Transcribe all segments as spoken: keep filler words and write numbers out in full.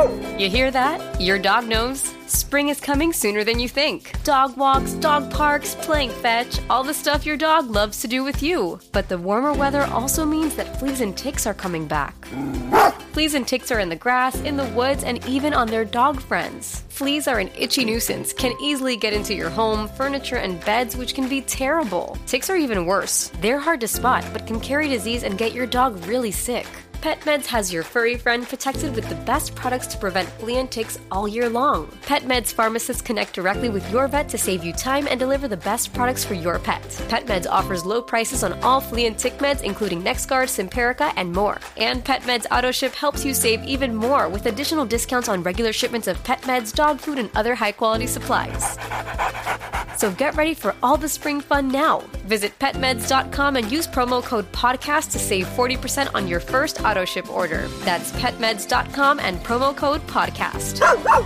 You hear that? Your dog knows. Spring is coming sooner than you think. Dog walks, dog parks, playing fetch, all the stuff your dog loves to do with you. But the warmer weather also means that fleas and ticks are coming back. Fleas and ticks are in the grass, in the woods, and even on their dog friends. Fleas are an itchy nuisance, can easily get into your home, furniture, and beds, which can be terrible. Ticks are even worse. They're hard to spot, but can carry disease and get your dog really sick. PetMeds has your furry friend protected with the best products to prevent flea and ticks all year long. PetMeds pharmacists connect directly with your vet to save you time and deliver the best products for your pet. PetMeds offers low prices on all flea and tick meds, including NexGard, Simparica, and more. And PetMeds AutoShip helps you save even more with additional discounts on regular shipments of pet meds, dog food, and other high-quality supplies. So get ready for all the spring fun now. Visit pet meds dot com and use promo code podcast to save forty percent on your first auto ship order. That's pet meds dot com and promo code podcast.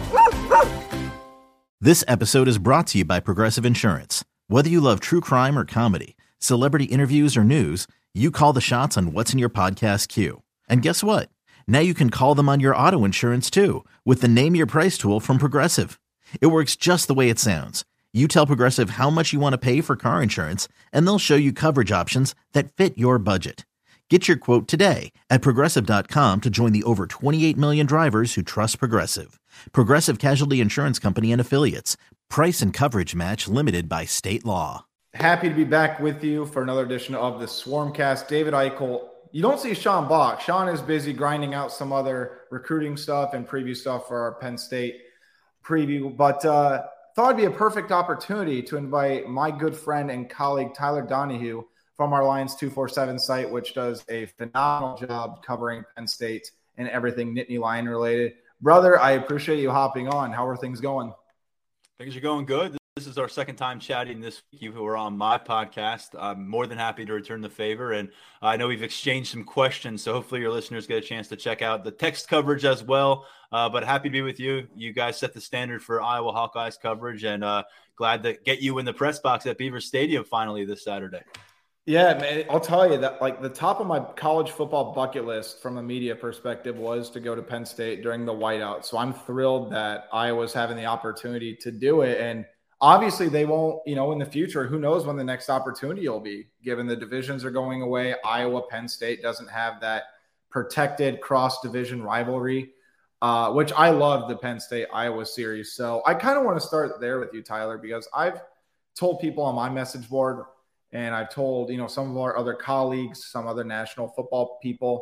This episode is brought to you by Progressive Insurance. Whether you love true crime or comedy, celebrity interviews or news, you call the shots on what's in your podcast queue. And guess what? Now you can call them on your auto insurance too with the Name Your Price tool from Progressive. It works just the way it sounds. You tell Progressive how much you want to pay for car insurance, and they'll show you coverage options that fit your budget. Get your quote today at Progressive dot com to join the over twenty-eight million drivers who trust Progressive. Progressive Casualty Insurance Company and Affiliates. Price and coverage match limited by state law. Happy to be back with you for another edition of the Swarmcast. David Eichel. You don't see Sean Bach. Sean is busy grinding out some other recruiting stuff and preview stuff for our Penn State preview, but uh, thought it'd be a perfect opportunity to invite my good friend and colleague Tyler Donahue from our Lions two forty-seven site, which does a phenomenal job covering Penn State and everything Nittany Lion related. Brother, I appreciate you hopping on. How are things going? Things are going good. This is our second time chatting this week. You were on my podcast. I'm more than happy to return the favor. And I know we've exchanged some questions, so hopefully your listeners get a chance to check out the text coverage as well. Uh, but happy to be with you. You guys set the standard for Iowa Hawkeyes coverage, and uh, glad to get you in the press box at Beaver Stadium finally this Saturday. Yeah, man, I'll tell you that like the top of my college football bucket list from a media perspective was to go to Penn State during the whiteout. So I'm thrilled that Iowa's having the opportunity to do it. And obviously they won't, you know, in the future, who knows when the next opportunity will be, given the divisions are going away. Iowa, Penn State doesn't have that protected cross-division rivalry, uh, which I love the Penn State-Iowa series. So I kind of want to start there with you, Tyler, because I've told people on my message board, and I've told, you know, some of our other colleagues, some other national football people,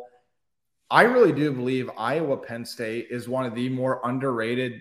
I really do believe Iowa-Penn State is one of the more underrated.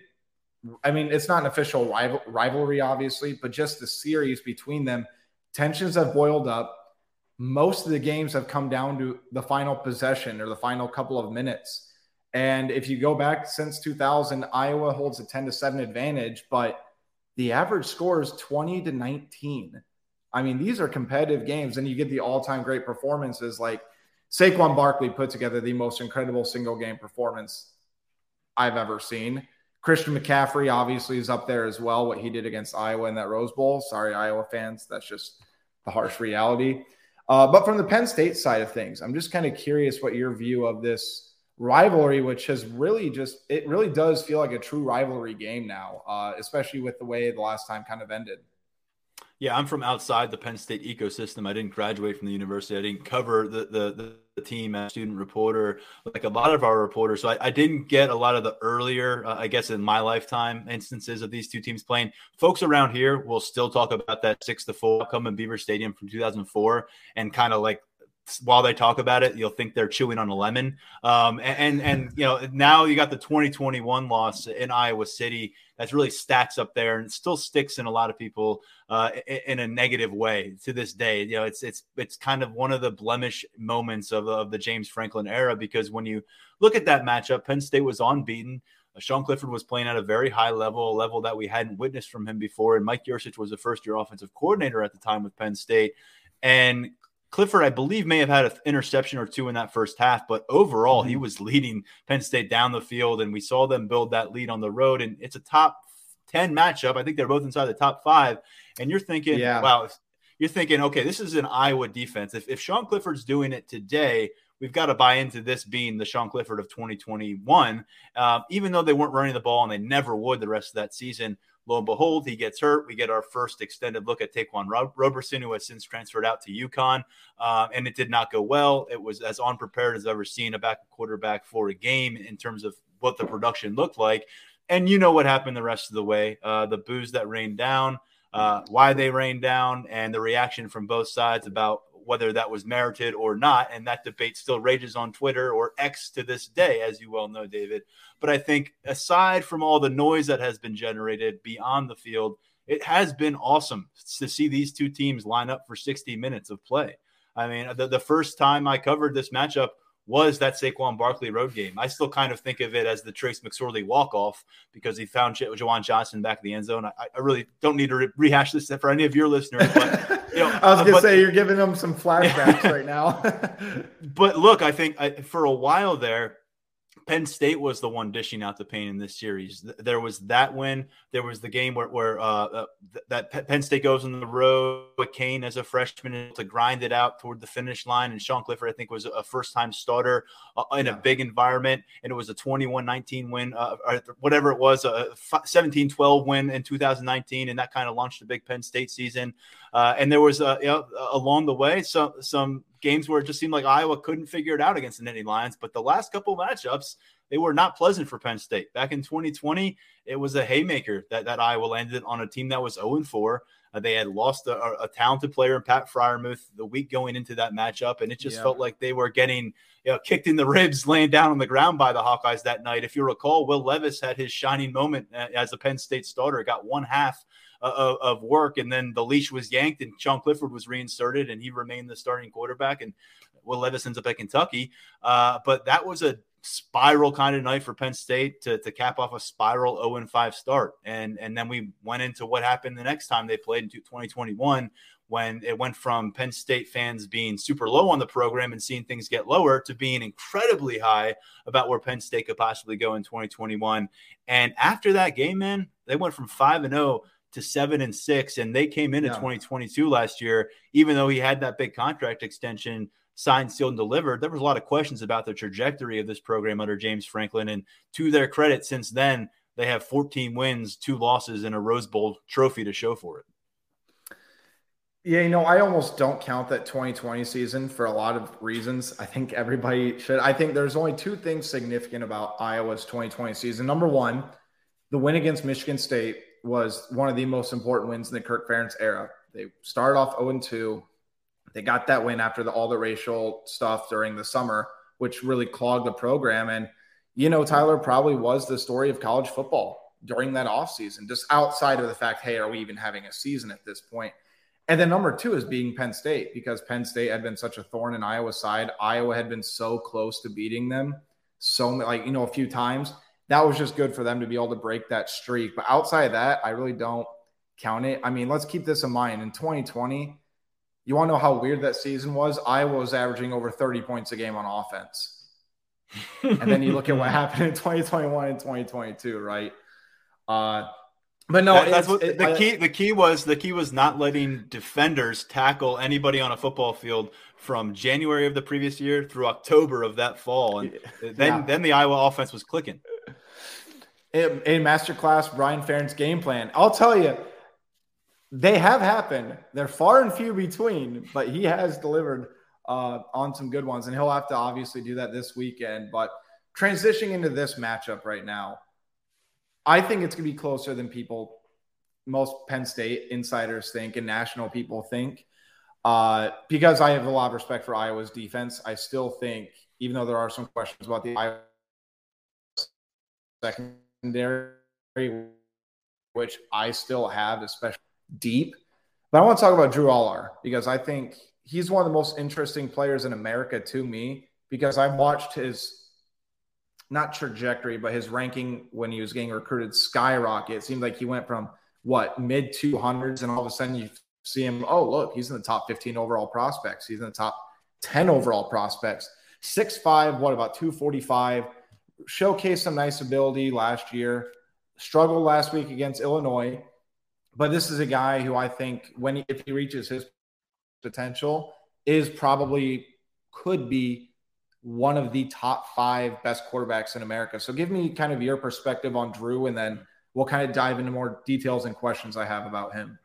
I mean, it's not an official rival, rivalry, obviously, but just the series between them. Tensions have boiled up. Most of the games have come down to the final possession or the final couple of minutes. And if you go back since two thousand, Iowa holds a ten to seven advantage, but the average score is twenty to nineteen. I mean, these are competitive games, and you get the all-time great performances like Saquon Barkley put together the most incredible single-game performance I've ever seen. Christian McCaffrey obviously is up there as well, what he did against Iowa in that Rose Bowl. Sorry, Iowa fans. That's just the harsh reality. Uh, but from the Penn State side of things, I'm just kind of curious what your view of this rivalry, which has really just – it really does feel like a true rivalry game now, uh, especially with the way the last time kind of ended. Yeah, I'm from outside the Penn State ecosystem. I didn't graduate from the university. I didn't cover the the, the team as a student reporter like a lot of our reporters. So I, I didn't get a lot of the earlier, uh, I guess, in my lifetime instances of these two teams playing. Folks around here will still talk about that six to four outcome in Beaver Stadium from two thousand four, and kind of like while they talk about it, you'll think they're chewing on a lemon. Um, and, and, and, you know, now you got the twenty twenty-one loss in Iowa City. That's really stacks up there and still sticks in a lot of people uh, in, in a negative way to this day. You know, it's, it's, it's kind of one of the blemish moments of, of the James Franklin era, because when you look at that matchup, Penn State was unbeaten. Uh, Sean Clifford was playing at a very high level, a level that we hadn't witnessed from him before. And Mike Yurcich was a first year offensive coordinator at the time with Penn State. And Clifford, I believe, may have had an interception or two in that first half, but overall, mm-hmm. he was leading Penn State down the field, and we saw them build that lead on the road. And it's a top ten matchup. I think they're both inside the top five. And you're thinking, yeah. wow, you're thinking, okay, this is an Iowa defense. If, if Sean Clifford's doing it today, we've got to buy into this being the Sean Clifford of twenty twenty-one. Uh, even though they weren't running the ball and they never would the rest of that season, lo and behold, he gets hurt. We get our first extended look at Taquan Roberson, who has since transferred out to UConn, uh, and it did not go well. It was as unprepared as I've ever seen a backup quarterback for a game in terms of what the production looked like. And you know what happened the rest of the way. Uh, the boos that rained down, uh, why they rained down, and the reaction from both sides about whether that was merited or not. And that debate still rages on Twitter or X to this day, as you well know, David. But I think aside from all the noise that has been generated beyond the field, it has been awesome to see these two teams line up for sixty minutes of play. I mean, the, the first time I covered this matchup was that Saquon Barkley road game. I still kind of think of it as the Trace McSorley walk-off because he found J- Jawan Johnson back in the end zone. I, I really don't need to re- rehash this for any of your listeners. But, you know, I was going to say, the, you're giving them some flashbacks right now. But look, I think I, for a while there, Penn State was the one dishing out the pain in this series. There was that win. There was the game where, where uh, uh, that Penn State goes on the road with Kane as a freshman to grind it out toward the finish line. And Sean Clifford, I think, was a first-time starter uh, in yeah. a big environment. And it was a twenty-one nineteen win, uh, or whatever it was, a seventeen twelve win in two thousand nineteen. And that kind of launched the big Penn State season. Uh, and there was, uh, you know, along the way, some some games where it just seemed like Iowa couldn't figure it out against the Nittany Lions. But the last couple of matchups, they were not pleasant for Penn State. Back in twenty twenty, it was a haymaker that, that Iowa landed on a team that was oh and four. Uh, they had lost a, a talented player in Pat Freiermuth the week going into that matchup, and it just yeah. felt like they were getting you know, kicked in the ribs, laying down on the ground by the Hawkeyes that night. If you recall, Will Levis had his shining moment as a Penn State starter, got one half Of, of work, and then the leash was yanked and Sean Clifford was reinserted and he remained the starting quarterback, and Will Levis ends up at Kentucky. Uh, but that was a spiral kind of night for Penn State to, to cap off a spiral oh and five start. And, and then we went into what happened the next time they played in twenty twenty-one, when it went from Penn State fans being super low on the program and seeing things get lower to being incredibly high about where Penn State could possibly go in twenty twenty-one. And after that game, man, they went from five and oh to seven and six, and they came into yeah. twenty twenty-two last year, even though he had that big contract extension signed, sealed, and delivered. There was a lot of questions about the trajectory of this program under James Franklin, and to their credit, since then they have fourteen wins, two losses, and a Rose Bowl trophy to show for it. Yeah, you know, I almost don't count that twenty twenty season for a lot of reasons. I think everybody should. I think there's only two things significant about Iowa's twenty twenty season. Number one, the win against Michigan State was one of the most important wins in the Kirk Ferentz era. They started off oh and two. They got that win after the, all the racial stuff during the summer, which really clogged the program. And, you know, Tyler, probably was the story of college football during that offseason, just outside of the fact, hey, are we even having a season at this point? And then number two is being Penn State, because Penn State had been such a thorn in Iowa's side. Iowa had been so close to beating them so like, you know, a few times. That was just good for them to be able to break that streak. But outside of that, I really don't count it. I mean, let's keep this in mind. In twenty twenty, you want to know how weird that season was? Iowa was averaging over thirty points a game on offense. And then you look at what happened in twenty twenty-one and twenty twenty-two, right? Uh, but no, that, that's what it, the I, key. The key was the key was not letting defenders tackle anybody on a football field from January of the previous year through October of that fall, and then yeah. then the Iowa offense was clicking. A masterclass Brian Ferentz game plan. I'll tell you, they have happened. They're far and few between, but he has delivered uh, on some good ones, and he'll have to obviously do that this weekend. But transitioning into this matchup right now, I think it's going to be closer than people, most Penn State insiders think and national people think. Uh, because I have a lot of respect for Iowa's defense, I still think, even though there are some questions about the Iowa second, which I still have, especially deep. But I want to talk about Drew Allar, because I think he's one of the most interesting players in America to me, because I've watched his, not trajectory, but his ranking when he was getting recruited skyrocket. It seemed like he went from, what, mid two hundreds, and all of a sudden you see him, oh, look, he's in the top fifteen overall prospects. He's in the top ten overall prospects. six five, what, about two forty-five. Showcased some nice ability last year, struggled last week against Illinois, but this is a guy who I think, when he, if he reaches his potential, is probably could be one of the top five best quarterbacks in America. So give me kind of your perspective on Drew, and then we'll kind of dive into more details and questions I have about him.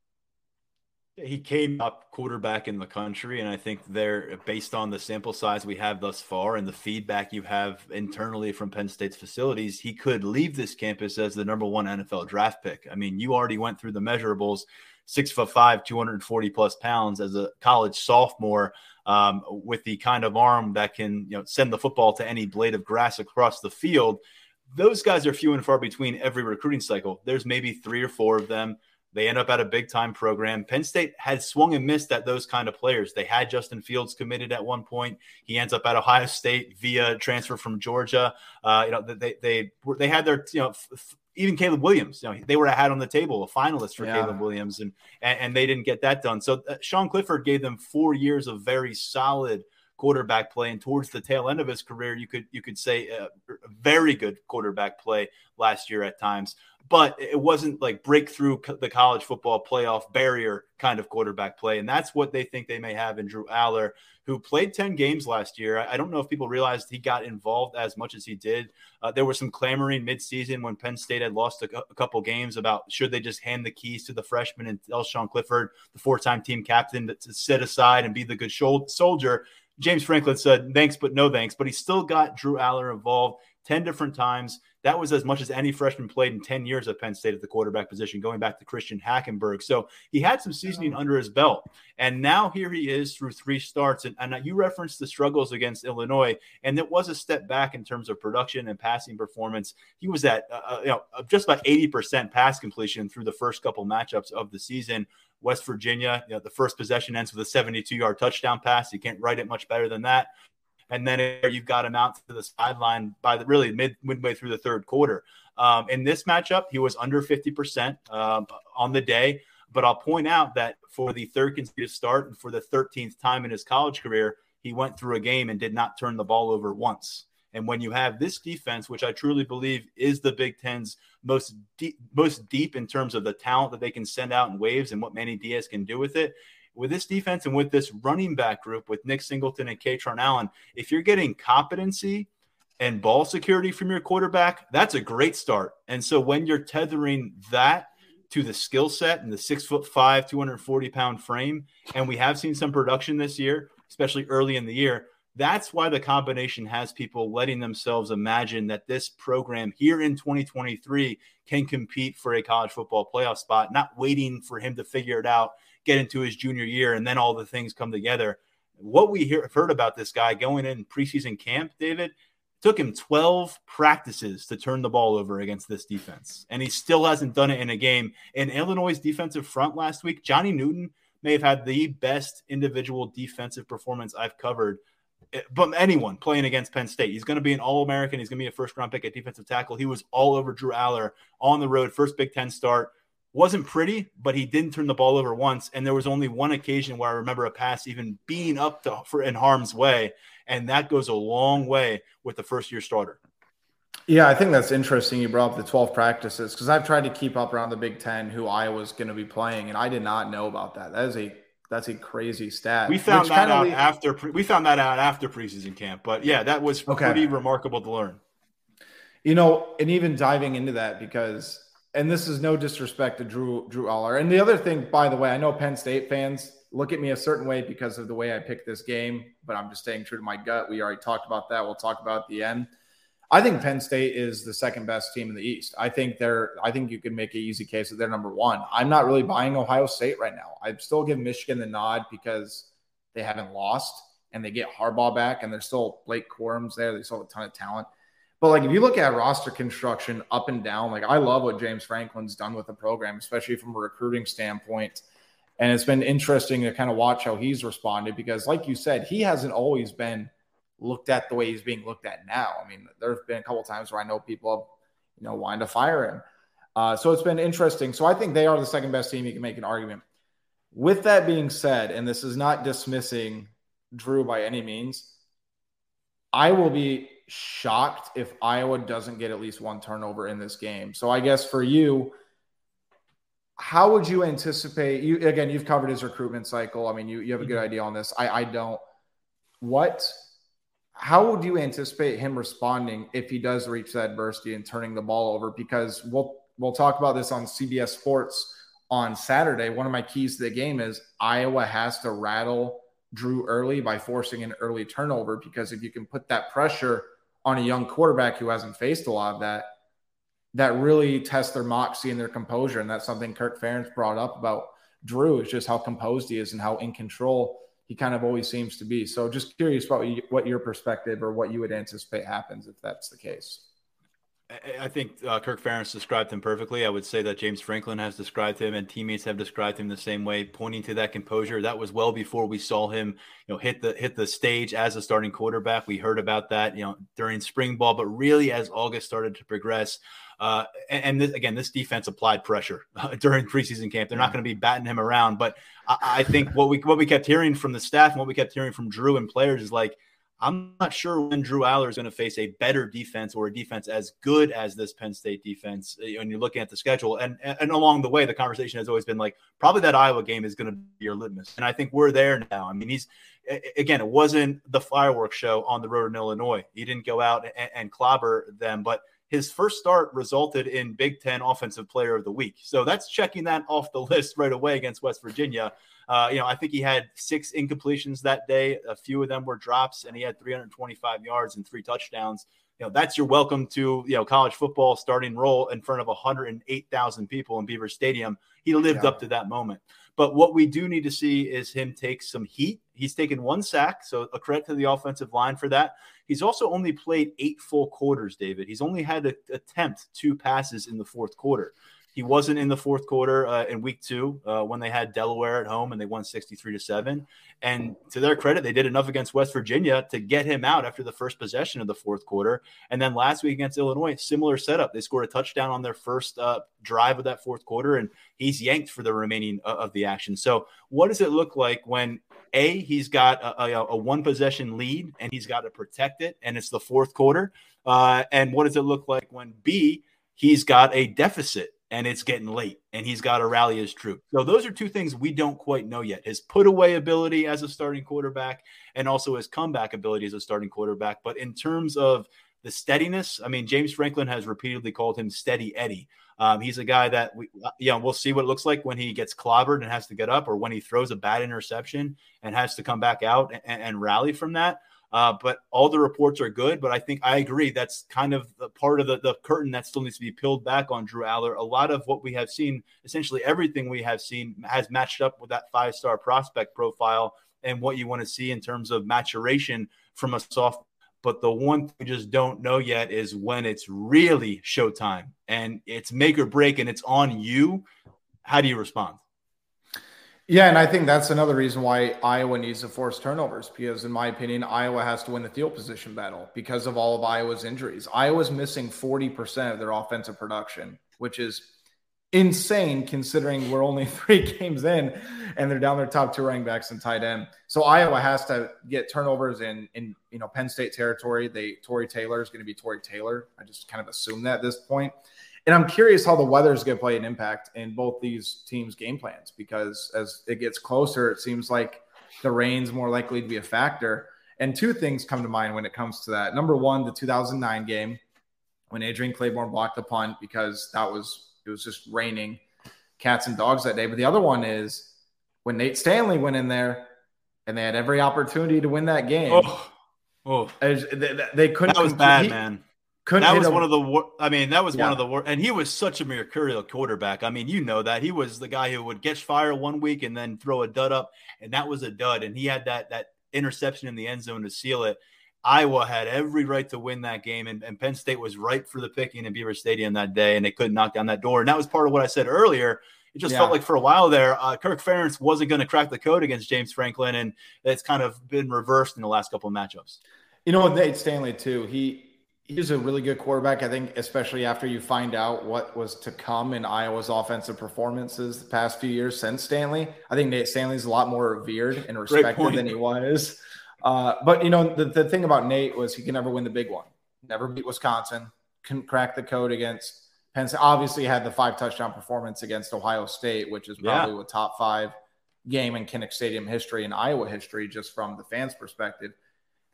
He came up quarterback in the country, and I think they're based on the sample size we have thus far and the feedback you have internally from Penn State's facilities, he could leave this campus as the number one N F L draft pick. I mean, you already went through the measurables, six foot five, two hundred forty plus pounds as a college sophomore, um, with the kind of arm that can, you know, send the football to any blade of grass across the field. Those guys are few and far between every recruiting cycle. There's maybe three or four of them. They end up at a big-time program. Penn State had swung and missed at those kind of players. They had Justin Fields committed at one point. He ends up at Ohio State via transfer from Georgia. Uh, you know, they they they had their, you know, f- f- even Caleb Williams. You know, they were a hat on the table, a finalist for yeah. Caleb Williams, and, and and they didn't get that done. So uh, Sean Clifford gave them four years of very solid quarterback play, and towards the tail end of his career, you could you could say uh, very good quarterback play last year at times. But it wasn't like breakthrough the college football playoff barrier kind of quarterback play. And that's what they think they may have in Drew Allar, who played ten games last year. I don't know if people realized he got involved as much as he did. Uh, there was some clamoring midseason when Penn State had lost a, a couple games about should they just hand the keys to the freshman and tell Sean Clifford, the four-time team captain, to, to sit aside and be the good soldier. James Franklin said, thanks, but no thanks. But he still got Drew Allar involved ten different times. That was as much as any freshman played in ten years at Penn State at the quarterback position, going back to Christian Hackenberg. So he had some seasoning under his belt. And now here he is through three starts. And, and you referenced the struggles against Illinois, and it was a step back in terms of production and passing performance. He was at uh, you know just about eighty percent pass completion through the first couple matchups of the season. West Virginia, you know, the first possession ends with a seventy-two-yard touchdown pass. You can't write it much better than that. And then you've got him out to the sideline by the really mid midway through the third quarter. Um, in this matchup, he was under fifty percent um, on the day. But I'll point out that for the third consecutive start and for the thirteenth time in his college career, he went through a game and did not turn the ball over once. And when you have this defense, which I truly believe is the Big Ten's most deep, most deep in terms of the talent that they can send out in waves and what Manny Diaz can do with it, with this defense and with this running back group with Nick Singleton and Katron Allen, if you're getting competency and ball security from your quarterback, that's a great start. And so when you're tethering that to the skill set and the six foot five, two hundred forty pound frame, and we have seen some production this year, especially early in the year, that's why the combination has people letting themselves imagine that this program here in twenty twenty-three can compete for a college football playoff spot, not waiting for him to figure it out, get into his junior year, and then all the things come together. What we hear, heard about this guy going in preseason camp, David, took him twelve practices to turn the ball over against this defense, and he still hasn't done it in a game. In Illinois' defensive front last week, Johnny Newton may have had the best individual defensive performance I've covered, but anyone playing against Penn State. He's going to be an All-American. He's going to be a first-round pick at defensive tackle. He was all over Drew Allar on the road, first Big Ten start. Wasn't pretty, but he didn't turn the ball over once. And there was only one occasion where I remember a pass even being up to, for in harm's way. And that goes a long way with the first-year starter. Yeah, I think that's interesting you brought up the twelve practices, because I've tried to keep up around the Big Ten who Iowa's going to be playing, and I did not know about that. That is a that's a crazy stat. We found that out leads... after pre- we found that out after preseason camp, but yeah, that was okay. Pretty remarkable to learn. You know, and even diving into that, because, and this is no disrespect to Drew Drew Allar. And the other thing, by the way, I know Penn State fans look at me a certain way because of the way I picked this game, but I'm just staying true to my gut. We already talked about that. We'll talk about it at the end. I think Penn State is the second best team in the East. I think they're, I think you can make an easy case that they're number one. I'm not really buying Ohio State right now. I'd still give Michigan the nod because they haven't lost and they get Harbaugh back and there's still Blake Corum's there. They still have a ton of talent. But like, if you look at roster construction up and down, like I love what James Franklin's done with the program, especially from a recruiting standpoint. And it's been interesting to kind of watch how he's responded because like you said, he hasn't always been looked at the way he's being looked at now. I mean, there have been a couple of times where I know people have, you know, wanted to fire him. Uh, so it's been interesting. So I think they are the second best team. You can make an argument. With that being said, and this is not dismissing Drew by any means, I will be shocked if Iowa doesn't get at least one turnover in this game. So I guess for you, how would you anticipate you, again, you've covered his recruitment cycle. I mean, you, you have a good idea on this. I, I don't, what, how would you anticipate him responding if he does reach that adversity and turning the ball over? Because we'll we'll talk about this on C B S Sports on Saturday. One of my keys to the game is Iowa has to rattle Drew early by forcing an early turnover, because if you can put that pressure on a young quarterback who hasn't faced a lot of that, that really tests their moxie and their composure. And that's something Kirk Ferentz brought up about Drew, is just how composed he is and how in control he kind of always seems to be. So just curious about what your perspective or what you would anticipate happens if that's the case. I think uh, Kirk Ferentz described him perfectly. I would say that James Franklin has described him, and teammates have described him the same way, pointing to that composure. That was well before we saw him, you know, hit the hit the stage as a starting quarterback. We heard about that, you know, during spring ball, but really as August started to progress. Uh, and and this, again, this defense applied pressure uh, during preseason camp. They're not going to be batting him around, but I, I think what we what we kept hearing from the staff and what we kept hearing from Drew and players is like, I'm not sure when Drew Aller is going to face a better defense or a defense as good as this Penn State defense when you're looking at the schedule. And, and along the way, the conversation has always been like, probably that Iowa game is going to be your litmus. And I think we're there now. I mean, he's, again, it wasn't the fireworks show on the road in Illinois. He didn't go out and, and clobber them, but his first start resulted in Big Ten Offensive Player of the Week. So that's checking that off the list right away against West Virginia. Uh, you know, I think he had six incompletions that day. A few of them were drops, and he had three hundred twenty-five yards and three touchdowns. You know, that's your welcome to, you know, college football starting role in front of one hundred eight thousand people in Beaver Stadium. He lived yeah. up to that moment. But what we do need to see is him take some heat. He's taken one sack, so a credit to the offensive line for that. He's also only played eight full quarters, David. He's only had to attempt two passes in the fourth quarter. He wasn't in the fourth quarter uh, in week two uh, when they had Delaware at home and they won sixty-three to seven. And to their credit, they did enough against West Virginia to get him out after the first possession of the fourth quarter. And then last week against Illinois, similar setup. They scored a touchdown on their first uh, drive of that fourth quarter, and he's yanked for the remaining uh, of the action. So what does it look like when, A, he's got a, a, a one-possession lead and he's got to protect it, and it's the fourth quarter? Uh, and what does it look like when, B, he's got a deficit and it's getting late and he's got to rally his troops? So those are two things we don't quite know yet: his put away ability as a starting quarterback and also his comeback ability as a starting quarterback. But in terms of the steadiness, I mean, James Franklin has repeatedly called him Steady Eddie. Um, he's a guy that we, you know, we'll see what it looks like when he gets clobbered and has to get up, or when he throws a bad interception and has to come back out and, and rally from that. Uh, but all the reports are good. But I think I agree that's kind of the part of the, the curtain that still needs to be peeled back on Drew Aller. A lot of what we have seen, essentially everything we have seen, has matched up with that five-star prospect profile and what you want to see in terms of maturation from a soft. But the one thing we just don't know yet is when it's really showtime and it's make or break and it's on you. How do you respond? Yeah, and I think that's another reason why Iowa needs to force turnovers, because in my opinion, Iowa has to win the field position battle because of all of Iowa's injuries. Iowa's missing forty percent of their offensive production, which is insane considering we're only three games in and they're down their top two running backs and tight end. So Iowa has to get turnovers in, in you know, Penn State territory. They Tory Taylor is going to be Tory Taylor. I just kind of assume that at this point. And I'm curious how the weather is going to play an impact in both these teams' game plans, because as it gets closer, it seems like the rain's more likely to be a factor. And two things come to mind when it comes to that. Number one, the two thousand nine game when Adrian Claiborne blocked the punt because that was it was just raining cats and dogs that day. But the other one is when Nate Stanley went in there and they had every opportunity to win that game. Oh, oh. They, they couldn't. That was bad, he, man. That was a, one of the – I mean, that was yeah. one of the – and he was such a mercurial quarterback. I mean, you know that. He was the guy who would catch fire one week and then throw a dud up, and that was a dud. And he had that that interception in the end zone to seal it. Iowa had every right to win that game, and, and Penn State was ripe for the picking in Beaver Stadium that day, and they couldn't knock down that door. And that was part of what I said earlier. It just yeah. felt like for a while there, uh, Kirk Ferentz wasn't going to crack the code against James Franklin, and it's kind of been reversed in the last couple of matchups. You know, Nate Stanley, too, he – He's a really good quarterback, I think, especially after you find out what was to come in Iowa's offensive performances the past few years since Stanley. I think Nate Stanley's a lot more revered and respected than he was. Uh, but, you know, the, the thing about Nate was he could never win the big one. Never beat Wisconsin. Couldn't crack the code against Penn State. Obviously had the five-touchdown performance against Ohio State, which is probably yeah. a top five game in Kinnick Stadium history and Iowa history just from the fans' perspective.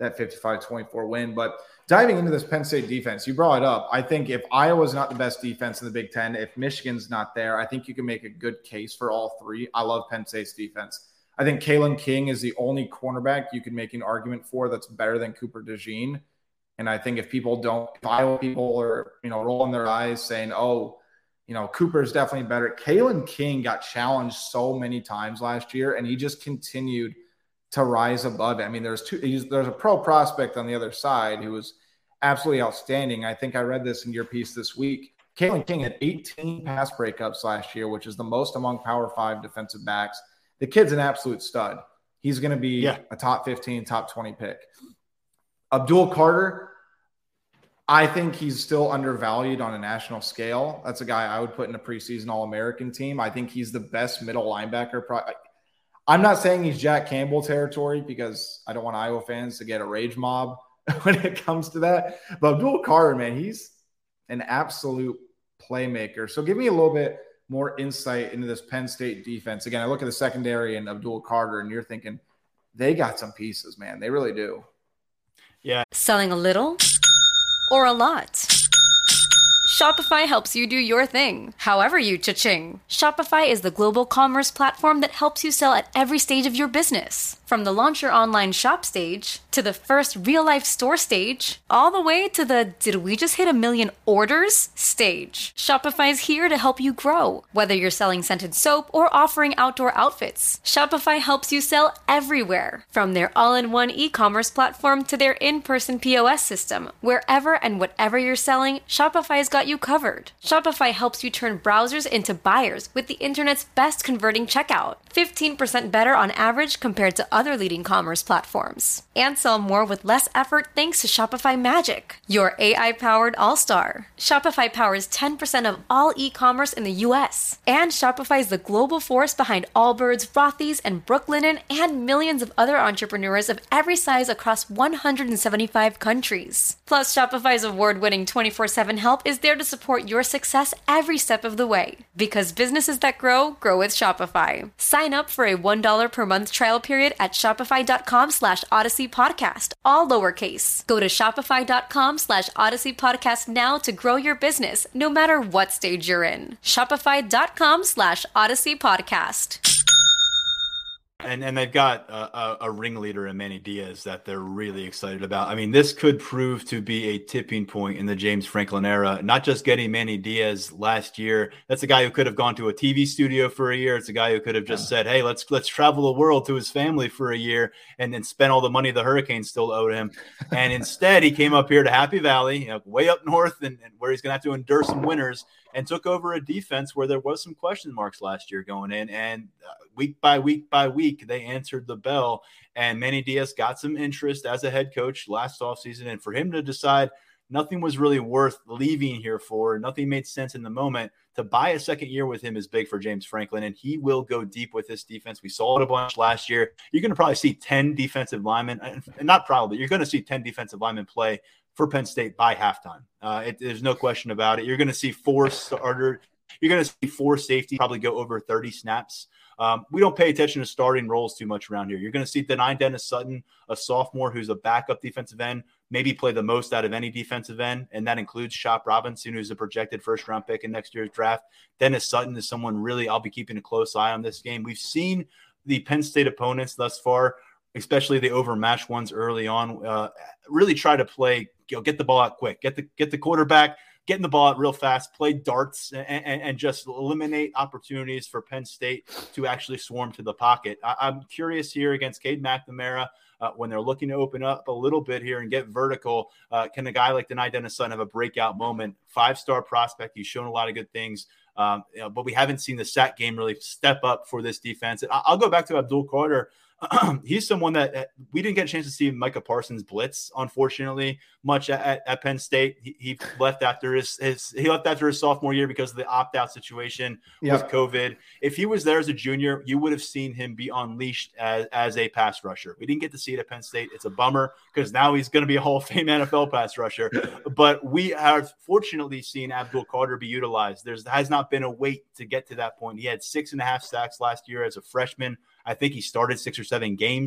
that fifty-five twenty-four win. But diving into this Penn State defense, you brought it up. I think if Iowa's not the best defense in the Big Ten, if Michigan's not there, I think you can make a good case for all three. I love Penn State's defense. I think Kalen King is the only cornerback you can make an argument for that's better than Cooper DeJean. And I think if people don't, if Iowa people are, you know, rolling their eyes saying, oh, you know, Cooper's definitely better. Kalen King got challenged so many times last year, and he just continued to rise above it. I mean, there's two, he's, there's a pro prospect on the other side who was absolutely outstanding. I think I read this in your piece this week. Kalen King had eighteen pass breakups last year, which is the most among Power Five defensive backs. The kid's an absolute stud. He's going to be yeah. a top fifteen, top twenty pick. Abdul Carter, I think he's still undervalued on a national scale. That's a guy I would put in a preseason All-American team. I think he's the best middle linebacker. I'm not saying he's Jack Campbell territory because I don't want Iowa fans to get a rage mob when it comes to that. But Abdul Carter, man, he's an absolute playmaker. So give me a little bit more insight into this Penn State defense. Again, I look at the secondary and Abdul Carter, and you're thinking, they got some pieces, man. They really do. Yeah. Selling a little or a lot? Shopify helps you do your thing, however you cha-ching. Shopify is the global commerce platform that helps you sell at every stage of your business. From the launch your online shop stage, to the first real-life store stage, all the way to the did we just hit a million orders stage. Shopify is here to help you grow. Whether you're selling scented soap or offering outdoor outfits, Shopify helps you sell everywhere. From their all-in-one e-commerce platform to their in-person P O S system, wherever and whatever you're selling, Shopify's got you covered. Shopify helps you turn browsers into buyers with the internet's best converting checkout. fifteen percent better on average compared to other leading commerce platforms. And sell more with less effort thanks to Shopify Magic, your A I-powered all-star. Shopify powers ten percent of all e-commerce in the U S. And Shopify is the global force behind Allbirds, Rothy's, and Brooklinen, and millions of other entrepreneurs of every size across one hundred seventy-five countries. Plus, Shopify's award-winning twenty-four seven help is there to support your success every step of the way. Because businesses that grow, grow with Shopify. Sign up for a one dollar per month trial period at shopify.com slash Odyssey Podcast, all lowercase. Go to shopify.com slash Odyssey Podcast now to grow your business, no matter what stage you're in. Shopify.com slash Odyssey Podcast. And and they've got a, a, a ringleader in Manny Diaz that they're really excited about. I mean, this could prove to be a tipping point in the James Franklin era. Not just getting Manny Diaz last year. That's a guy who could have gone to a T V studio for a year. It's a guy who could have just yeah. said, hey, let's let's travel the world to his family for a year and then spend all the money the Hurricanes still owed him. And instead, he came up here to Happy Valley, you know, way up north, and, and where he's going to have to endure some winters, and took over a defense where there was some question marks last year going in. And uh, week by week by week, they answered the bell. And Manny Diaz got some interest as a head coach last offseason. And for him to decide nothing was really worth leaving here for, nothing made sense in the moment, to buy a second year with him is big for James Franklin. And he will go deep with this defense. We saw it a bunch last year. You're going to probably see ten defensive linemen, and not probably, you're going to see ten defensive linemen play for Penn State by halftime. Uh, it, there's no question about it. You're going to see four starter. You're going to see four safety probably go over thirty snaps. Um, we don't pay attention to starting roles too much around here. You're going to see Denai Dennis Sutton, a sophomore who's a backup defensive end, maybe play the most out of any defensive end, and that includes Shop Robinson, who's a projected first-round pick in next year's draft. Dennis Sutton is someone really I'll be keeping a close eye on this game. We've seen the Penn State opponents thus far, especially the overmatched ones early on, uh, really try to play, you know, get the ball out quick, get the get the quarterback, getting the ball out real fast, play darts, and, and, and just eliminate opportunities for Penn State to actually swarm to the pocket. I, I'm curious here against Cade McNamara, uh, when they're looking to open up a little bit here and get vertical, uh, can a guy like Denai Dennis Sutton have a breakout moment? Five-star prospect. He's shown a lot of good things. Um, you know, but we haven't seen the sack game really step up for this defense. I, I'll go back to Abdul Carter. He's someone that uh, we didn't get a chance to see Micah Parsons blitz, unfortunately, much at, at Penn State. He, he left after his, his he left after his sophomore year because of the opt-out situation yep. with COVID. If he was there as a junior, you would have seen him be unleashed as, as a pass rusher. We didn't get to see it at Penn State. It's a bummer because now he's going to be a Hall of Fame N F L pass rusher. But we have fortunately seen Abdul Carter be utilized. There has not been a wait to get to that point. He had six and a half sacks last year as a freshman. I think he started six or seven games.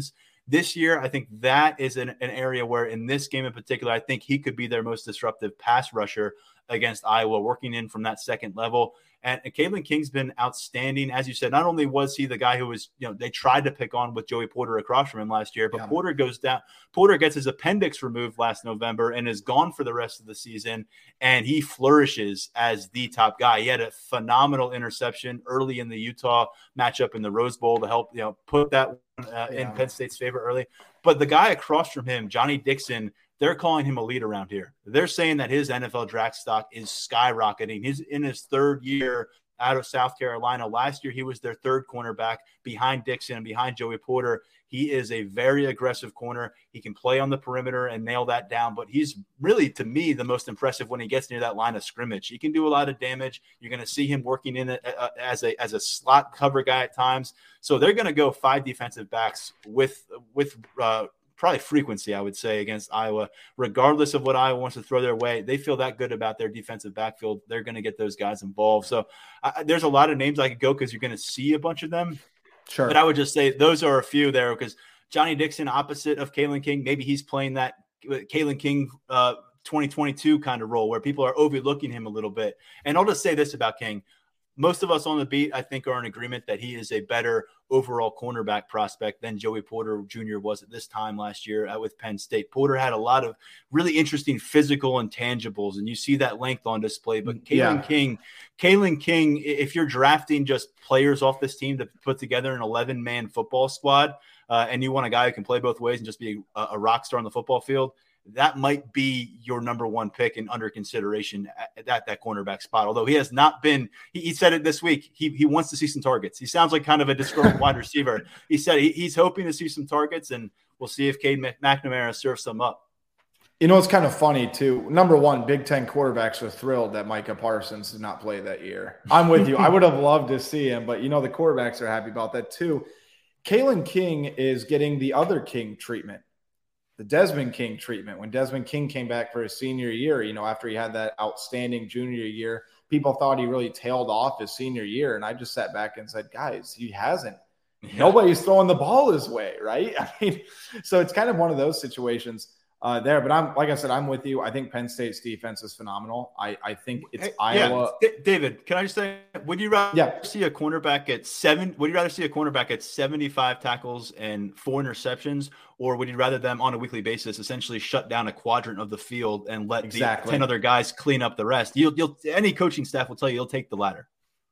This year, I think that is an, an area where in this game in particular, I think he could be their most disruptive pass rusher against Iowa, working in from that second level. And Kalen King's been outstanding. As you said, not only was he the guy who was, you know, they tried to pick on with Joey Porter across from him last year, but yeah. Porter goes down. Porter gets his appendix removed last November and is gone for the rest of the season. And he flourishes as the top guy. He had a phenomenal interception early in the Utah matchup in the Rose Bowl to help, you know, put that uh, yeah. in Penn State's favor early. But the guy across from him, Johnny Dixon, they're calling him elite around here. They're saying that his N F L draft stock is skyrocketing. He's in his third year out of South Carolina. Last year, he was their third cornerback behind Dixon and behind Joey Porter. He is a very aggressive corner. He can play on the perimeter and nail that down, but he's really, to me, the most impressive when he gets near that line of scrimmage. He can do a lot of damage. You're going to see him working in a, a, as a as a slot cover guy at times. So they're going to go five defensive backs with with uh, probably frequency, I would say, against Iowa. Regardless of what Iowa wants to throw their way, they feel that good about their defensive backfield. They're going to get those guys involved. So uh, there's a lot of names I could go because you're going to see a bunch of them. Sure. But I would just say those are a few there because Johnny Dixon, opposite of Kalen King, maybe he's playing that Kalen King uh, twenty twenty-two kind of role where people are overlooking him a little bit. And I'll just say this about King. Most of us on the beat, I think, are in agreement that he is a better overall cornerback prospect than Joey Porter Junior was at this time last year uh, with Penn State. Porter had a lot of really interesting physical intangibles, and you see that length on display. But Kalen yeah. King, Kalen King, if you're drafting just players off this team to put together an eleven-man football squad, uh, and you want a guy who can play both ways and just be a, a rock star on the football field, that might be your number one pick and under consideration at, at that cornerback spot. Although he has not been, he, he said it this week. He he wants to see some targets. He sounds like kind of a disgruntled wide receiver. He said he, he's hoping to see some targets, and we'll see if Cade McNamara serves them up. You know, it's kind of funny too. Number one, Big Ten quarterbacks are thrilled that Micah Parsons did not play that year. I'm with you. I would have loved to see him, but you know, the quarterbacks are happy about that too. Kalen King is getting the other King treatment. The Desmond King treatment. When Desmond King came back for his senior year, you know, after he had that outstanding junior year, people thought he really tailed off his senior year. And I just sat back and said, guys, he hasn't. Yeah. Nobody's throwing the ball his way, right? I mean, so it's kind of one of those situations uh, there. But I'm, like I said, I'm with you. I think Penn State's defense is phenomenal. I, I think it's hey, Iowa. Yeah. David, can I just say, would you rather yeah. see a cornerback at seven? Would you rather see a cornerback at seventy-five tackles and four interceptions, or would you rather them on a weekly basis essentially shut down a quadrant of the field and let exactly. the ten other guys clean up the rest? You'll, you'll, any coaching staff will tell you you'll take the latter.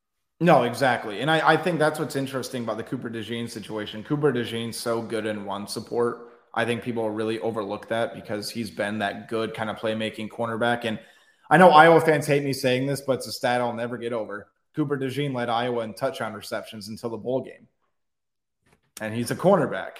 No, exactly. And I, I think that's what's interesting about the Cooper DeJean situation. Cooper DeJean's so good in run support. I think people really overlook that because he's been that good kind of playmaking cornerback. And I know Iowa fans hate me saying this, but it's a stat I'll never get over. Cooper DeJean led Iowa in touchdown receptions until the bowl game. And he's a cornerback.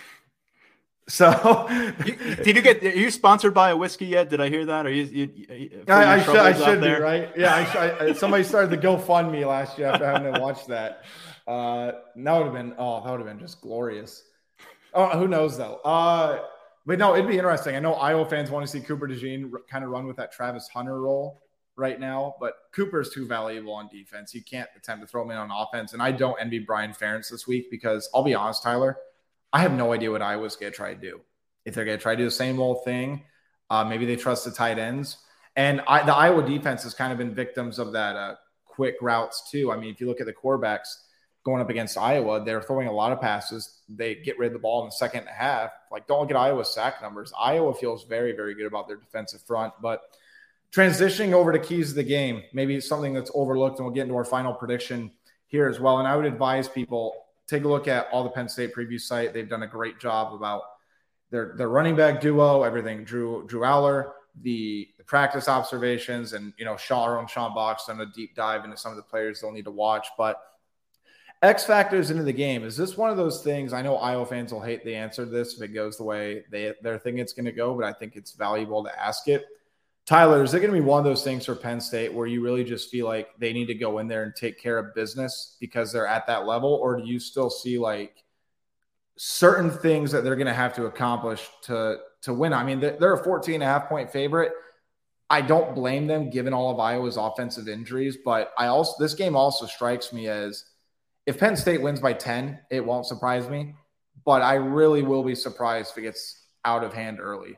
So did you get, are you sponsored by a whiskey yet? Did I hear that? Are you, you, you I, I should, I should be, right? Yeah. I, I, somebody started the GoFundMe last year after having to watch that. Uh, that would have been, oh, that would have been just glorious. Oh, who knows though? Uh, but no, it'd be interesting. I know Iowa fans want to see Cooper DeJean r- kind of run with that Travis Hunter role right now, but Cooper's too valuable on defense. You can't attempt to throw him in on offense. And I don't envy Brian Ferentz this week because I'll be honest, Tyler, I have no idea what Iowa's going to try to do. If they're going to try to do the same old thing, uh, maybe they trust the tight ends. And I, the Iowa defense has kind of been victims of that uh, quick routes too. I mean, if you look at the quarterbacks going up against Iowa, they're throwing a lot of passes. They get rid of the ball in the second half. Like, don't look at Iowa's sack numbers. Iowa feels very, very good about their defensive front. But transitioning over to keys of the game, maybe something that's overlooked, and we'll get into our final prediction here as well. And I would advise people, take a look at all the Penn State preview site. They've done a great job about their, their running back duo, everything. Drew Drew Aller, the, the practice observations, and, you know, Sean, our own Sean Box done a deep dive into some of the players they'll need to watch. But X factors into the game. Is this one of those things? I know Iowa fans will hate the answer to this if it goes the way they, they're thinking it's going to go, but I think it's valuable to ask it. Tyler, is it going to be one of those things for Penn State where you really just feel like they need to go in there and take care of business because they're at that level? Or do you still see like certain things that they're going to have to accomplish to, to win? I mean, they're a fourteen and a half point favorite. I don't blame them given all of Iowa's offensive injuries, but I also, this game also strikes me as, if Penn State wins by ten, it won't surprise me. but I really will be surprised if it gets out of hand early.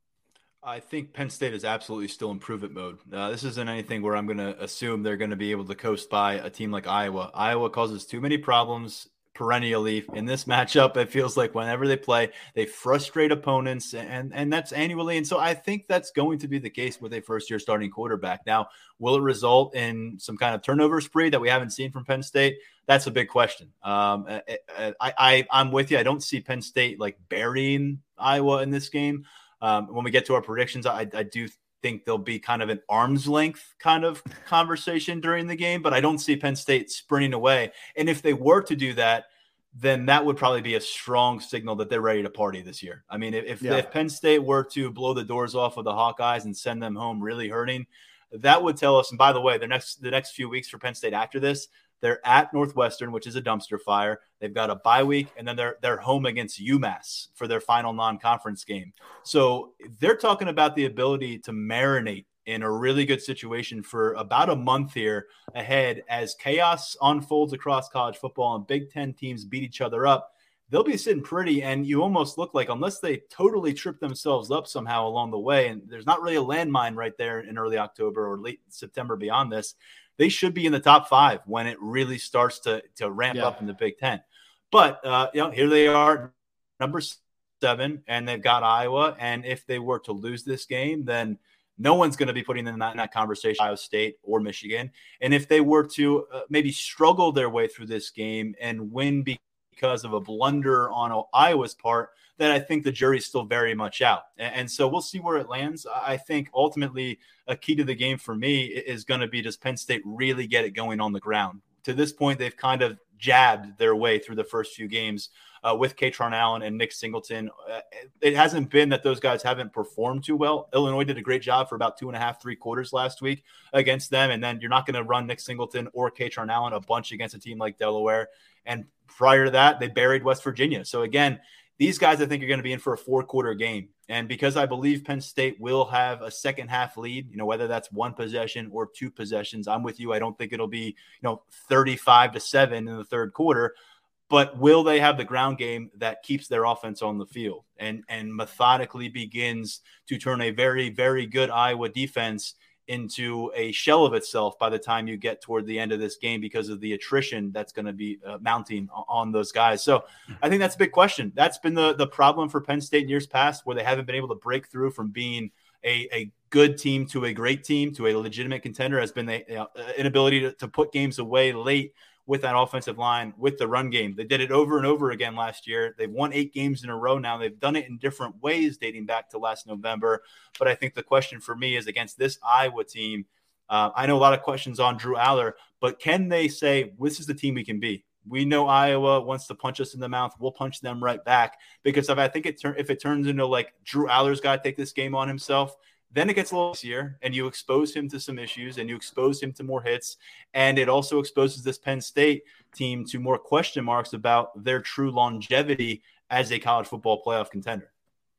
I think Penn State is absolutely still improvement mode. Uh, this isn't anything where I'm going to assume they're going to be able to coast by a team like Iowa. Iowa causes too many problems perennially in this matchup. It feels like whenever they play, they frustrate opponents, and and that's annually. And so I think that's going to be the case with a first-year starting quarterback. Now, will it result in some kind of turnover spree that we haven't seen from Penn State? That's a big question. Um, I, I, I'm with you. I don't see Penn State like burying Iowa in this game. Um, when we get to our predictions, I, I do think there'll be kind of an arm's length kind of conversation during the game, but I don't see Penn State sprinting away. And if they were to do that, then that would probably be a strong signal that they're ready to party this year. I mean, if, yeah. if Penn State were to blow the doors off of the Hawkeyes and send them home really hurting, that would tell us. And by the way, the next the next few weeks for Penn State after this, they're at Northwestern, which is a dumpster fire. They've got a bye week, and then they're they're home against UMass for their final non-conference game. So they're talking about the ability to marinate in a really good situation for about a month here ahead as chaos unfolds across college football and Big Ten teams beat each other up. They'll be sitting pretty, and you almost look like, unless they totally trip themselves up somehow along the way, and there's not really a landmine right there in early October or late September beyond this, they should be in the top five when it really starts to, to ramp yeah. up in the Big Ten. But, uh, you know, here they are, number seven, and they've got Iowa. And if they were to lose this game, then no one's going to be putting them in that, in that conversation, Ohio State or Michigan. And if they were to uh, maybe struggle their way through this game and win because of a blunder on Iowa's part, then I think the jury's still very much out. And, and so we'll see where it lands. I think ultimately a key to the game for me is going to be, does Penn State really get it going on the ground? To this point, they've kind of jabbed their way through the first few games uh, with Katron Allen and Nick Singleton. Uh, it hasn't been that those guys haven't performed too well. Illinois did a great job for about two and a half, three quarters last week against them. And then you're not going to run Nick Singleton or Katron Allen a bunch against a team like Delaware. And prior to that, they buried West Virginia. So again, these guys, I think, are going to be in for a four-quarter game. And because I believe Penn State will have a second-half lead, you know, whether that's one possession or two possessions, I'm with you. I don't think it'll be, you know, thirty-five to seven in the third quarter. But will they have the ground game that keeps their offense on the field and, and methodically begins to turn a very, very good Iowa defense into a shell of itself by the time you get toward the end of this game because of the attrition that's going to be uh, mounting on those guys. So I think that's a big question. That's been the, the problem for Penn State in years past, where they haven't been able to break through from being a, a good team to a great team to a legitimate contender, has been the you know, inability to, to put games away late with that offensive line, with the run game. They did it over and over again last year. They've won eight games in a row now. They've done it in different ways dating back to last November. But I think the question for me is, against this Iowa team, uh, I know a lot of questions on Drew Aller, but can they say, this is the team we can be? We know Iowa wants to punch us in the mouth. We'll punch them right back. Because if I think it tur- if it turns into like Drew Aller's got to take this game on himself, then it gets a little easier, and you expose him to some issues, and you expose him to more hits, and it also exposes this Penn State team to more question marks about their true longevity as a college football playoff contender.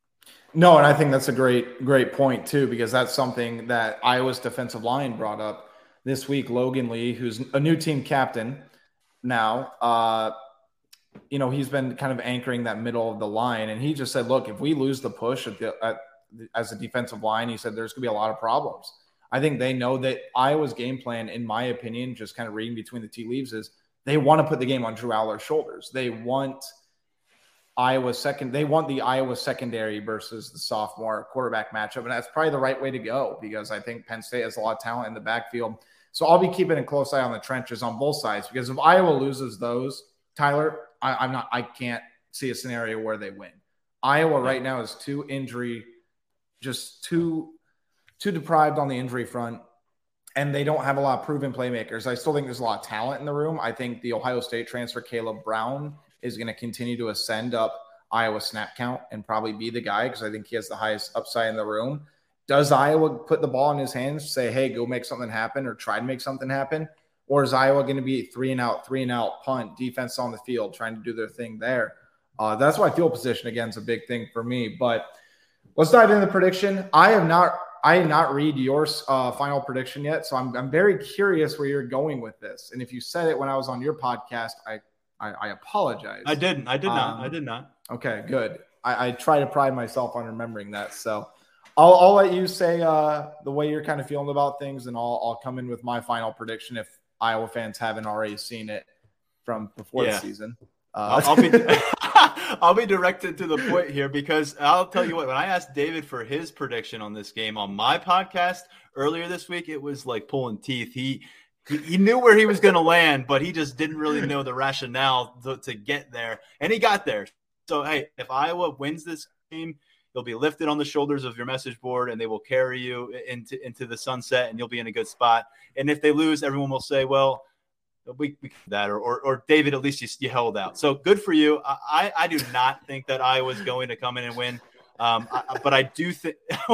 No, and I think that's a great, great point too, because that's something that Iowa's defensive line brought up this week. Logan Lee, who's a new team captain now, uh, you know, he's been kind of anchoring that middle of the line, and he just said, look, if we lose the push at the at as a defensive line, he said there's going to be a lot of problems. I think they know that Iowa's game plan, in my opinion, just kind of reading between the tea leaves, is they want to put the game on Drew Aller's shoulders. They want Iowa second. They want the Iowa secondary versus the sophomore quarterback matchup. And that's probably the right way to go, because I think Penn State has a lot of talent in the backfield. So I'll be keeping a close eye on the trenches on both sides, because if Iowa loses those, Tyler, I, I'm not, I can't see a scenario where they win. Iowa right now is too injury just too too deprived on the injury front, and they don't have a lot of proven playmakers. I still think there's a lot of talent in the room. I think the Ohio State transfer Caleb Brown is going to continue to ascend up Iowa snap count and probably be the guy, because I think he has the highest upside in the room. Does Iowa put the ball in his hands, say, hey, go make something happen, or try to make something happen? Or is Iowa going to be three and out, three and out, punt, defense on the field, trying to do their thing there? Uh, that's why field position, again, is a big thing for me. But let's dive into the prediction. I have not, I have not read your uh, final prediction yet, so I'm, I'm very curious where you're going with this. And if you said it when I was on your podcast, I I, I apologize. I didn't. I did not. Um, I did not. Okay, good. I, I try to pride myself on remembering that. So I'll, I'll let you say uh, the way you're kind of feeling about things, and I'll, I'll come in with my final prediction if Iowa fans haven't already seen it from before yeah. the season. Uh, I'll, I'll be I'll be directed to the point here because I'll tell you what, when I asked David for his prediction on this game on my podcast earlier this week, it was like pulling teeth. He he, he knew where he was going to land, but he just didn't really know the rationale to, to get there, and he got there. So hey, if Iowa wins this game, you'll be lifted on the shoulders of your message board, and they will carry you into into the sunset, and you'll be in a good spot. And if they lose, everyone will say, well, We, we that or, or or David, at least you, you held out. So good for you. I, I do not think that Iowa's going to come in and win. Um, I, but I do think.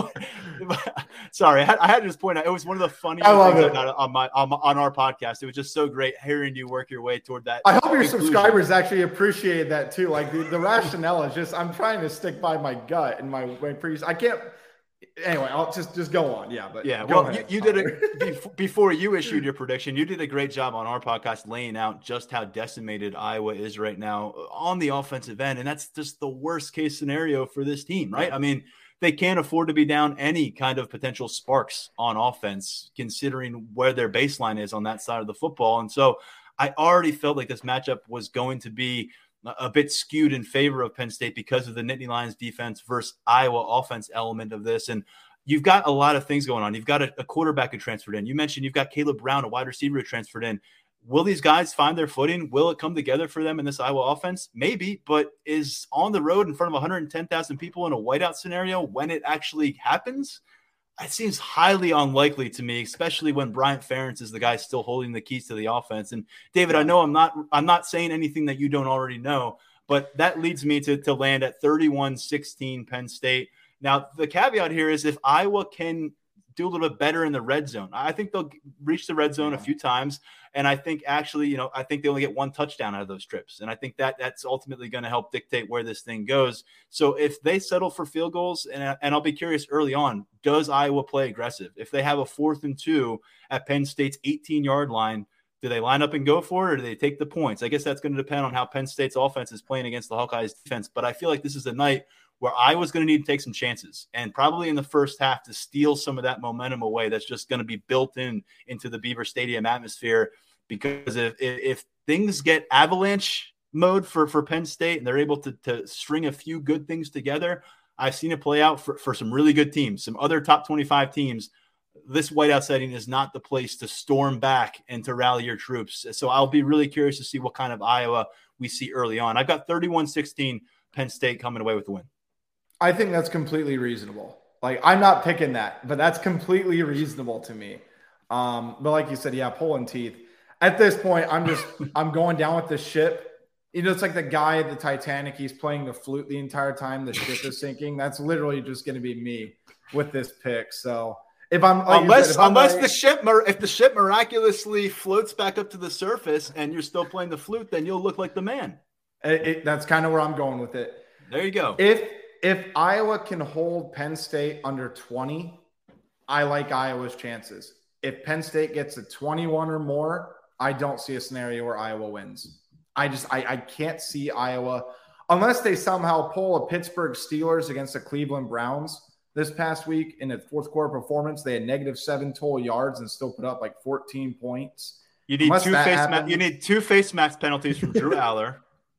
Sorry, I had, I had to just point out it was one of the funniest things about on my on, my on our podcast. It was just so great hearing you work your way toward that. I hope your conclusion. Subscribers actually appreciate that too. Like the, the rationale is just I'm trying to stick by my gut and my my previous. I can't. Anyway, I'll just just go on. Yeah, but yeah. Well, you, you did it before you issued your prediction. You did a great job on our podcast laying out just how decimated Iowa is right now on the offensive end, and that's just the worst case scenario for this team, right? I mean, they can't afford to be down any kind of potential sparks on offense, considering where their baseline is on that side of the football. And so, I already felt like this matchup was going to be a bit skewed in favor of Penn State because of the Nittany Lions defense versus Iowa offense element of this. And you've got a lot of things going on. You've got a, a quarterback who transferred in. You mentioned you've got Caleb Brown, a wide receiver who transferred in. Will these guys find their footing? Will it come together for them in this Iowa offense? Maybe, but is on the road in front of one hundred ten thousand people in a whiteout scenario when it actually happens? It seems highly unlikely to me, especially when Bryant Ferentz is the guy still holding the keys to the offense. And David, I know I'm not I'm not saying anything that you don't already know, but that leads me to, to land at thirty-one sixteen Penn State. Now, the caveat here is if Iowa can do a little bit better in the red zone, I think they'll reach the red zone a few times. And I think actually, you know, I think they only get one touchdown out of those trips. And I think that that's ultimately going to help dictate where this thing goes. So if they settle for field goals, and, and I'll be curious early on, does Iowa play aggressive? If they have a fourth and two at Penn State's eighteen-yard line, do they line up and go for it, or do they take the points? I guess that's going to depend on how Penn State's offense is playing against the Hawkeyes defense. But I feel like this is a night where Iowa's going to need to take some chances, and probably in the first half to steal some of that momentum away that's just going to be built in into the Beaver Stadium atmosphere. Because if if things get avalanche mode for, for Penn State and they're able to, to string a few good things together, I've seen it play out for, for some really good teams, some other top twenty-five teams. This whiteout setting is not the place to storm back and to rally your troops. So I'll be really curious to see what kind of Iowa we see early on. I've got thirty-one sixteen Penn State coming away with the win. I think that's completely reasonable. Like, I'm not picking that, but that's completely reasonable to me. Um, but like you said, yeah, pulling teeth. At this point, I'm just I'm going down with the ship. You know, it's like the guy at the Titanic. He's playing the flute the entire time the ship is sinking. That's literally just going to be me with this pick. So if I'm like unless said, if unless I'm the ship if the ship miraculously floats back up to the surface and you're still playing the flute, then you'll look like the man. It, it, that's kind of where I'm going with it. There you go. If if Iowa can hold Penn State under twenty, I like Iowa's chances. If Penn State gets a twenty-one or more, I don't see a scenario where Iowa wins. I just I, I can't see Iowa unless they somehow pull a Pittsburgh Steelers against the Cleveland Browns this past week in a fourth quarter performance. They had negative seven total yards and still put up like fourteen points. You need unless two face happens, ma- you need two face mask penalties from Drew Aller.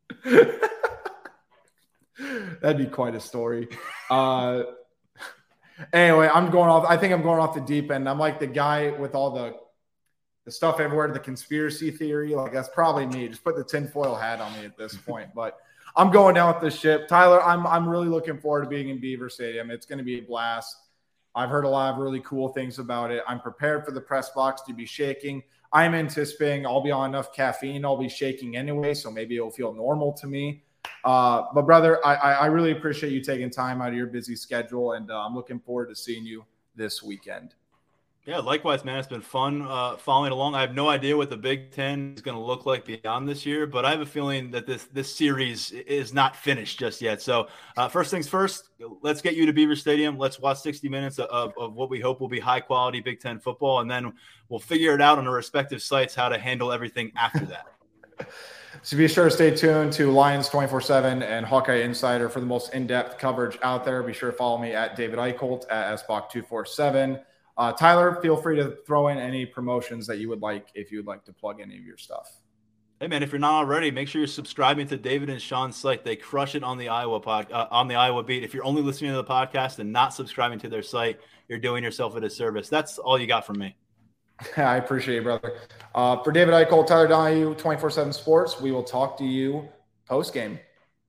That'd be quite a story. Uh, anyway, I'm going off. I think I'm going off the deep end. I'm like the guy with all the The stuff everywhere, the conspiracy theory, like that's probably me. Just put the tinfoil hat on me at this point. But I'm going down with the ship. Tyler, I'm I'm really looking forward to being in Beaver Stadium. It's going to be a blast. I've heard a lot of really cool things about it. I'm prepared for the press box to be shaking. I'm anticipating I'll be on enough caffeine. I'll be shaking anyway, so maybe it'll feel normal to me. Uh, but, brother, I, I really appreciate you taking time out of your busy schedule, and uh, I'm looking forward to seeing you this weekend. Yeah, likewise, man. It's been fun uh, following along. I have no idea what the Big Ten is going to look like beyond this year, but I have a feeling that this this series is not finished just yet. So uh, first things first, let's get you to Beaver Stadium. Let's watch sixty minutes of, of what we hope will be high-quality Big Ten football, and then we'll figure it out on our respective sites how to handle everything after that. So be sure to stay tuned to Lions twenty-four seven and Hawkeye Insider for the most in-depth coverage out there. Be sure to follow me at David Eicholt at S B O C two four seven. Uh, Tyler, feel free to throw in any promotions that you would like if you would like to plug any of your stuff. Hey man, if you're not already, make sure you're subscribing to David and Sean's site. They crush it on the Iowa pod, uh, on the Iowa Beat. If you're only listening to the podcast and not subscribing to their site, you're doing yourself a disservice. That's all you got from me. I appreciate it, brother. Uh, for David Eicholt, Tyler Donahue, twenty-four seven Sports, we will talk to you post-game.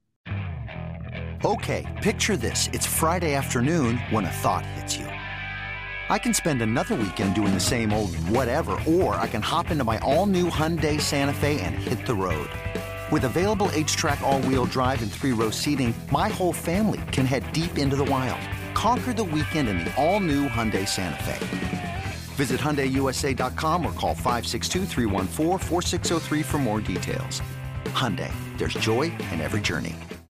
Okay, picture this. It's Friday afternoon when a thought hits you. I can spend another weekend doing the same old whatever, or I can hop into my all-new Hyundai Santa Fe and hit the road. With available H-Track all-wheel drive and three-row seating, my whole family can head deep into the wild. Conquer the weekend in the all-new Hyundai Santa Fe. Visit Hyundai U S A dot com or call five six two, three one four, four six zero three for more details. Hyundai, there's joy in every journey.